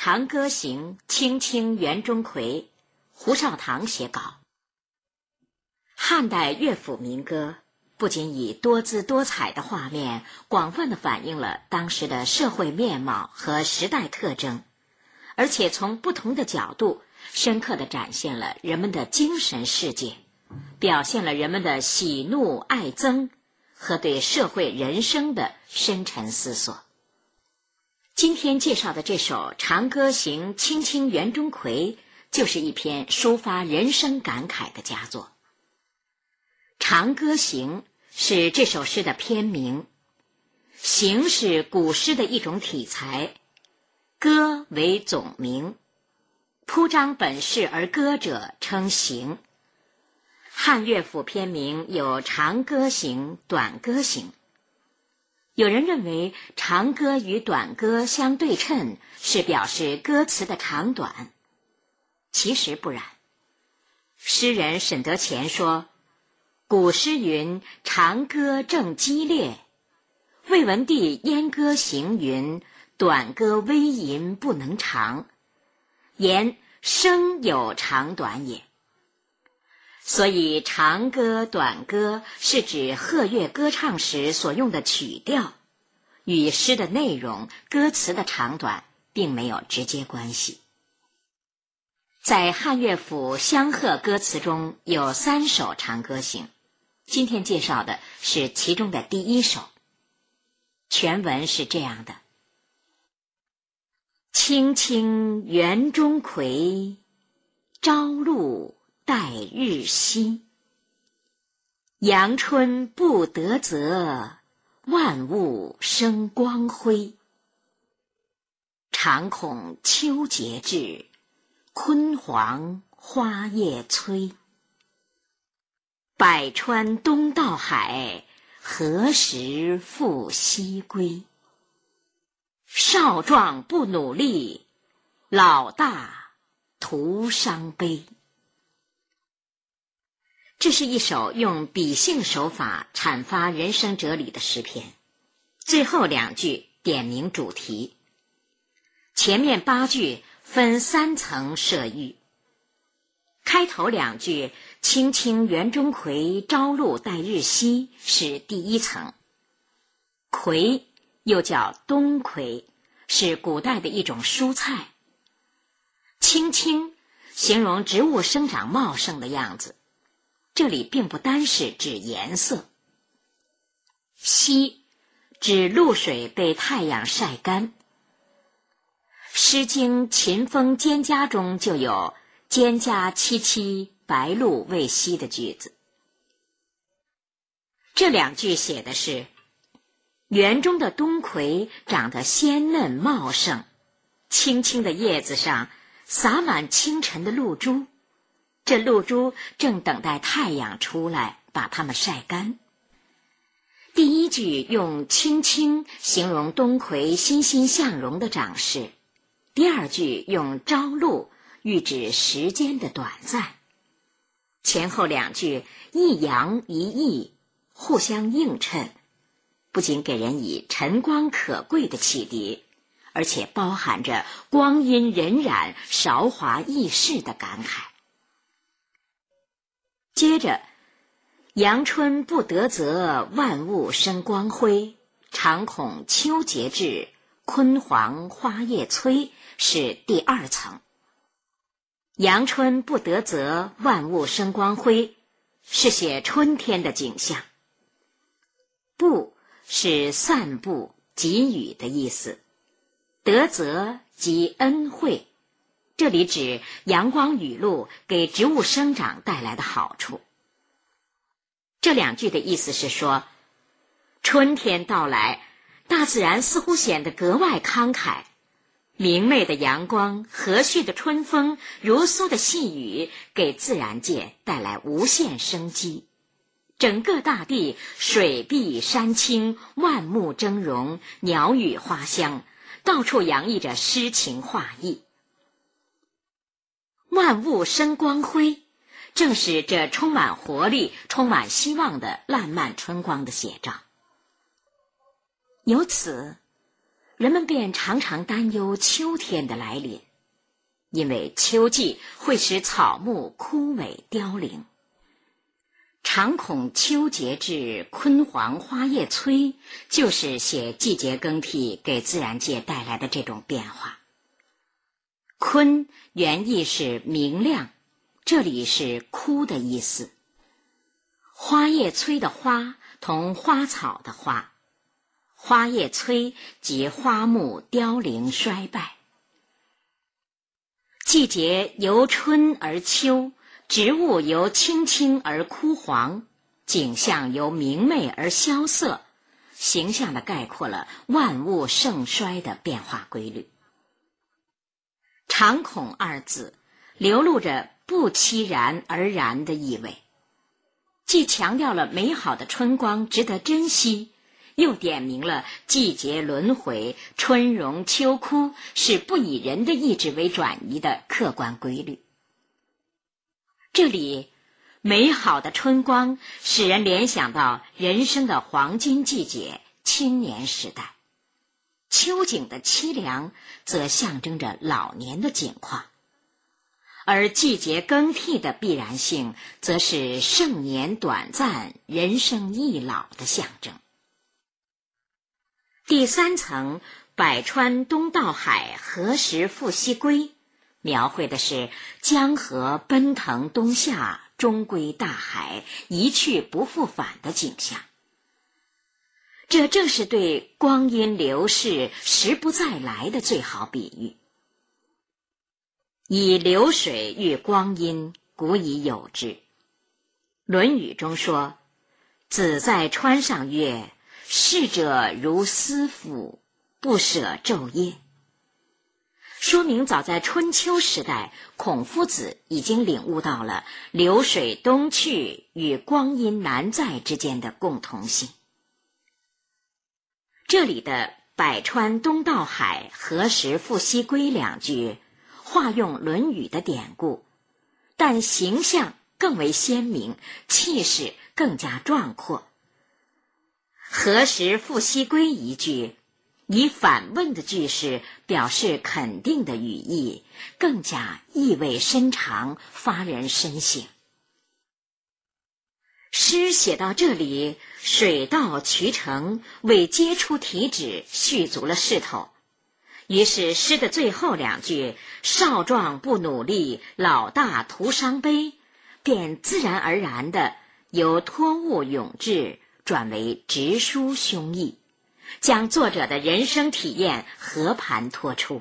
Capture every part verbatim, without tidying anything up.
长歌行》青青园中葵，胡绍堂写稿。汉代乐府民歌不仅以多姿多彩的画面广泛地反映了当时的社会面貌和时代特征，而且从不同的角度深刻地展现了人们的精神世界，表现了人们的喜怒哀憎和对社会人生的深沉思索。今天介绍的这首《长歌行·青青园中葵》就是一篇抒发人生感慨的佳作。长歌行是这首诗的篇名，行是古诗的一种体裁，歌为总名，铺张本事而歌者称行。汉乐府篇名有长歌行、短歌行。有人认为长歌与短歌相对称，是表示歌词的长短。其实不然。诗人沈德潜说，古诗云长歌正激烈，魏文帝燕歌行云短歌微吟不能长，言声有长短也。所以长歌短歌是指和乐歌唱时所用的曲调，与诗的内容歌词的长短并没有直接关系。在汉乐府相和歌词中有三首长歌行，今天介绍的是其中的第一首。全文是这样的：青青园中葵，朝露待日晞。阳春布德泽，万物生光辉。常恐秋节至，焜黄花叶衰。百川东到海，何时复西归？少壮不努力，老大徒伤悲。这是一首用比兴手法阐发人生哲理的诗篇，最后两句点明主题，前面八句分三层设喻。开头两句青青园中葵，朝露待日晞是第一层。葵又叫冬葵，是古代的一种蔬菜。青青形容植物生长茂盛的样子，这里并不单是指颜色。晞指露水被太阳晒干。诗经秦风蒹葭中就有蒹葭萋萋，白露未晞的句子。这两句写的是园中的冬葵长得鲜嫩茂盛，青青的叶子上洒满清晨的露珠，这露珠正等待太阳出来把它们晒干。第一句用青青形容冬葵欣欣向荣的长势，第二句用朝露喻指时间的短暂。前后两句一阳一异，互相映衬，不仅给人以晨光可贵的启迪，而且包含着光阴荏苒、韶华易逝的感慨。接着，阳春布德泽，万物生光辉，常恐秋节至，焜黄花叶衰是第二层。阳春布德泽，万物生光辉是写春天的景象。布是散布给予的意思，德泽即恩惠，这里指阳光雨露给植物生长带来的好处。这两句的意思是说，春天到来，大自然似乎显得格外慷慨，明媚的阳光，和煦的春风，如酥的细雨，给自然界带来无限生机。整个大地水碧山青，万木峥嵘，鸟语花香，到处洋溢着诗情画意。万物生光辉，正是这充满活力、充满希望的烂漫春光的写照。由此， 人们便常常担忧秋天的来临，因为秋季会使草木枯萎凋零。常恐秋节至，昆黄花叶衰，就是写季节更替给自然界带来的这种变化。昆原意是明亮，这里是枯的意思。花叶衰的花同花草的花，花叶衰即花木凋零衰败。季节由春而秋，植物由青青而枯黄，景象由明媚而萧瑟，形象地概括了万物盛衰的变化规律。常恐二字流露着不期然而然的意味，既强调了美好的春光值得珍惜，又点明了季节轮回、春荣秋枯是不以人的意志为转移的客观规律。这里美好的春光使人联想到人生的黄金季节青年时代，秋景的凄凉则象征着老年的景况，而季节更替的必然性则是盛年短暂、人生易老的象征。第三层百川东到海，何时复西归，描绘的是江河奔腾东下，终归大海，一去不复返的景象。这正是对光阴流逝、时不再来的最好比喻。以流水喻光阴，古已有之。《论语》中说：“子在川上曰，逝者如斯夫，不舍昼夜。”说明早在春秋时代，孔夫子已经领悟到了流水东去与光阴难在之间的共同性。这里的百川东到海，何时复西归两句化用《论语》的典故，但形象更为鲜明，气势更加壮阔。何时复西归一句以反问的句式表示肯定的语义，更加意味深长，发人深省。诗写到这里，水到渠成，为揭出题旨续足了势头。于是诗的最后两句少壮不努力，老大徒伤悲，便自然而然地由托物咏志转为直抒胸臆，将作者的人生体验和盘托出。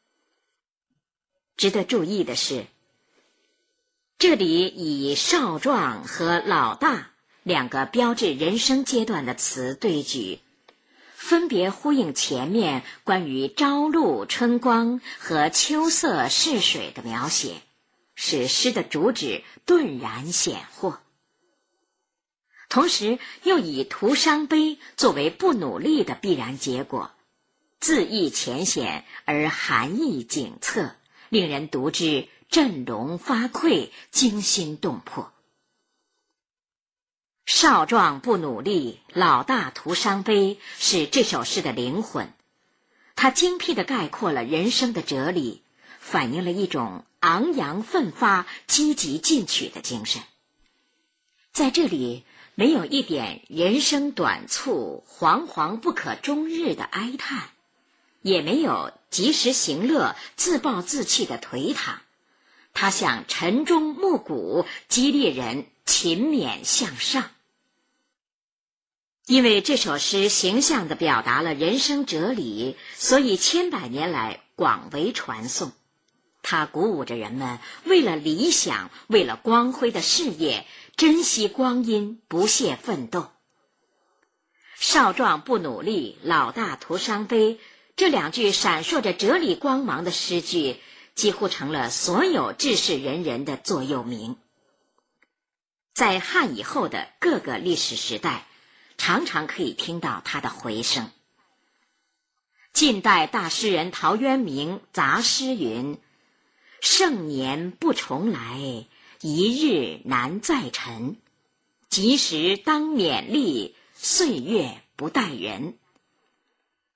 值得注意的是，这里以少壮和老大两个标志人生阶段的词对举，分别呼应前面关于朝露春光和秋色逝水的描写，使诗的主旨顿然显获。同时又以徒伤悲作为不努力的必然结果，字意浅显而含义景侧，令人读之振聋发聩，惊心动魄。少壮不努力，老大徒伤悲，是这首诗的灵魂。它精辟地概括了人生的哲理，反映了一种昂扬奋发、积极进取的精神。在这里没有一点人生短促、惶惶不可终日的哀叹，也没有及时行乐、自暴自弃的颓唐。它像晨钟暮鼓，激励人勤勉向上。因为这首诗形象地表达了人生哲理，所以千百年来广为传颂。它鼓舞着人们为了理想，为了光辉的事业，珍惜光阴，不懈奋斗。少壮不努力，老大徒伤悲，这两句闪烁着哲理光芒的诗句，几乎成了所有治世仁人的座右铭。在汉以后的各个历史时代，常常可以听到它的回声。晋代大诗人陶渊明杂诗云：“盛年不重来，一日难再晨。及时当勉励，岁月不待人。”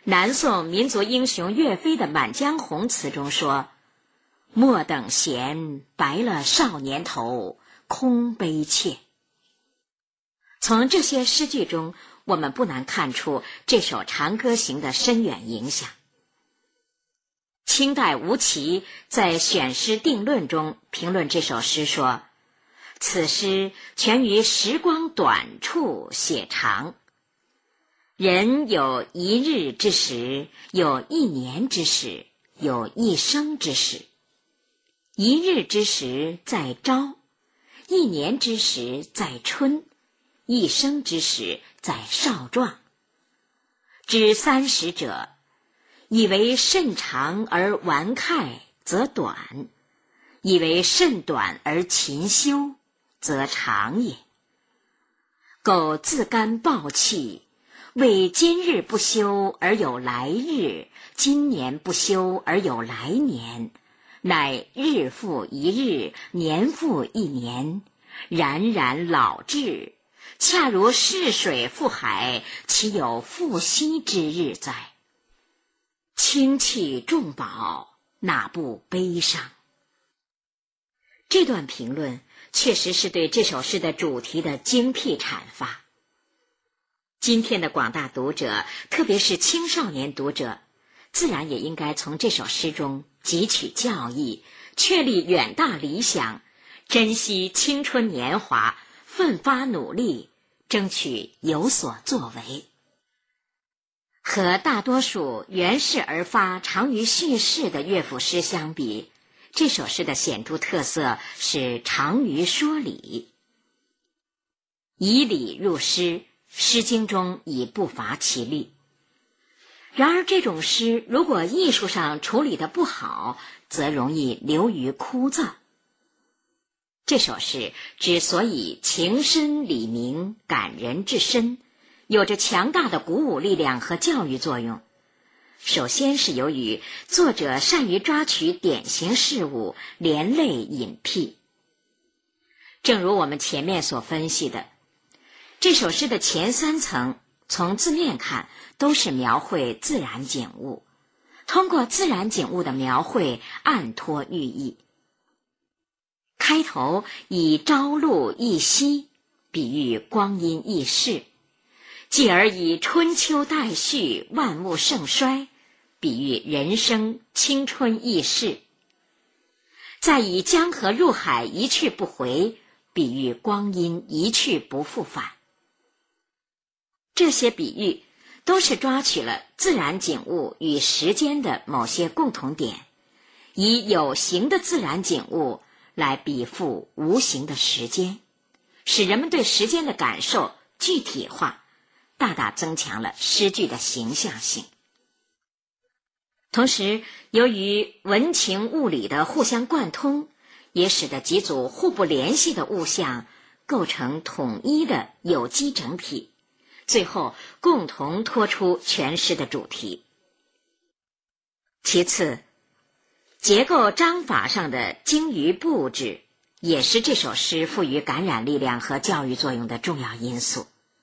南宋民族英雄岳飞的《满江红》词中说：莫等闲，白了少年头，空悲切。从这些诗句中，我们不难看出这首《长歌行》的深远影响。清代吴琦在《选诗定论》中评论这首诗说：此诗全于时光短处写长，人有一日之时，有一年之时，有一生之时。一日之时在朝，一年之时在春，一生之时在少壮。知三十者，以为甚长而顽慨则短，以为甚短而勤修则长也。苟自甘暴弃，为今日不修而有来日，今年不修而有来年，乃日复一日，年复一年，冉冉老至，恰如逝水复海，岂有复息之日哉？轻弃重宝，哪不悲伤？这段评论确实是对这首诗的主题的精辟阐发。今天的广大读者，特别是青少年读者，自然也应该从这首诗中汲取教益，确立远大理想，珍惜青春年华，奋发努力，争取有所作为。和大多数源氏而发、长于叙事的乐府诗相比，这首诗的显著特色是长于说理。以理入诗，《诗经》中已不乏其例。然而这种诗如果艺术上处理得不好，则容易流于枯燥。这首诗之所以情深理明，感人至深，有着强大的鼓舞力量和教育作用，首先是由于作者善于抓取典型事物，连类引辟。正如我们前面所分析的，这首诗的前三层从字面看都是描绘自然景物，通过自然景物的描绘暗托寓意。开头以朝露一夕比喻光阴易逝，继而以春秋代序，万物盛衰比喻人生青春易逝，再以江河入海一去不回比喻光阴一去不复返。这些比喻都是抓取了自然景物与时间的某些共同点，以有形的自然景物来比附无形的时间，使人们对时间的感受具体化，大大增强了诗句的形象性。同时，由于文情物理的互相贯通，也使得几组互不联系的物象构成统一的有机整体，最后共同托出全诗的主题。其次，结构章法上的精于布置，也是这首诗赋予感染力量和教育作用的重要因素。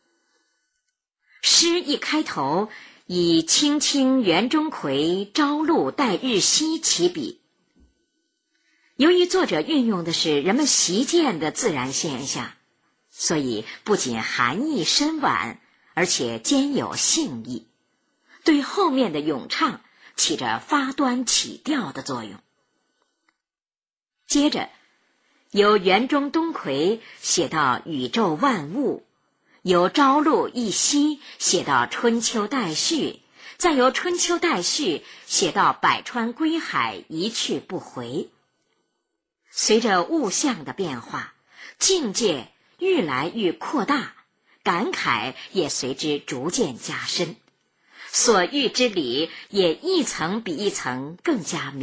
诗一开头以青青园中葵，朝露待日晞起笔。由于作者运用的是人们习见的自然现象，所以不仅含义深婉，而且兼有性意，对后面的咏唱起着发端起调的作用。接着由园中冬葵写到宇宙万物，由朝露一夕写到春秋代序，再由春秋代序写到百川归海，一去不回。随着物象的变化，境界愈来愈扩大，感慨也随之逐渐加深，所喻之理也一层比一层更加明